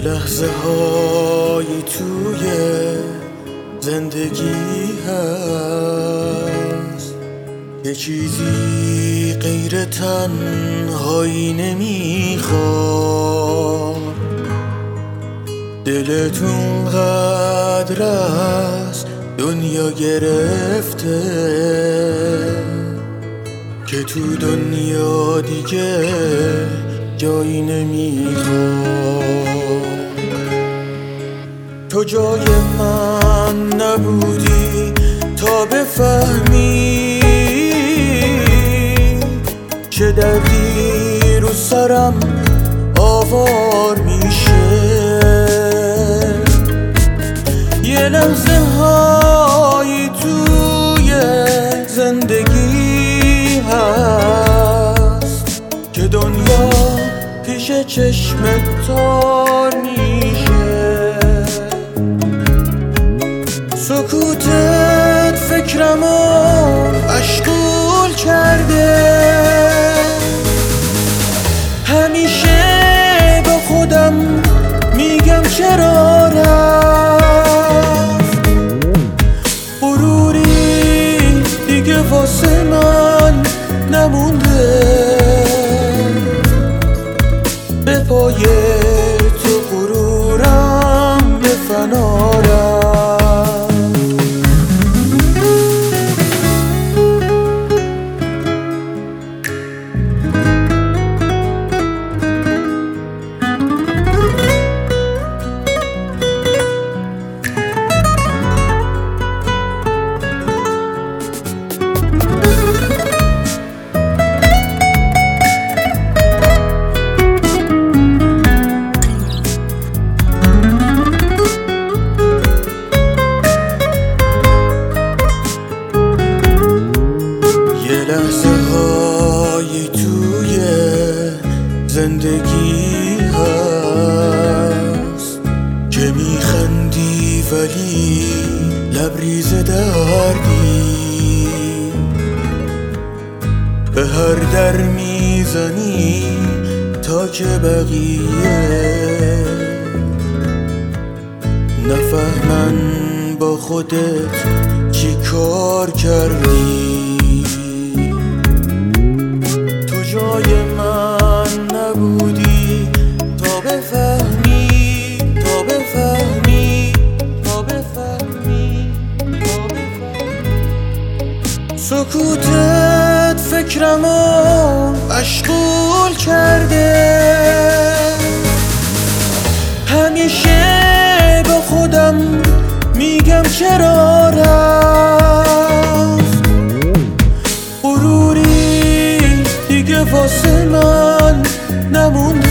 لحظه های توی زندگی هست یه چیزی غیر تنهایی نمیخواد. دلتون قدر از دنیا گرفته که تو دنیا دیگه جایی نمیخواد. تو جای من نبودی تا بفهمی چه دردی رو سرم آوار میشه. یه لحظه های توی زندگی هست که دنیا پیش چشمت تار میشه. سکوتت فکرمو مشغول کرده، همیشه با خودم میگم چرا رفت. غروری دیگه واسه من نمونده، به پای تو غرورم به فنا رفت. لحظه های توی زندگی هست که میخندی ولی لبریز دردی، به هر در میزنی تا که بقیه نفهمن با خودت چی کار کردی. جای من نبودی تا بفهمی، تا بفهمی، تا بفهمی، تا بفهمی. سکوتت فکرمو مشغول کرده، همیشه با خودم میگم چرا رفت. غروری دیگه واسه من نمونده،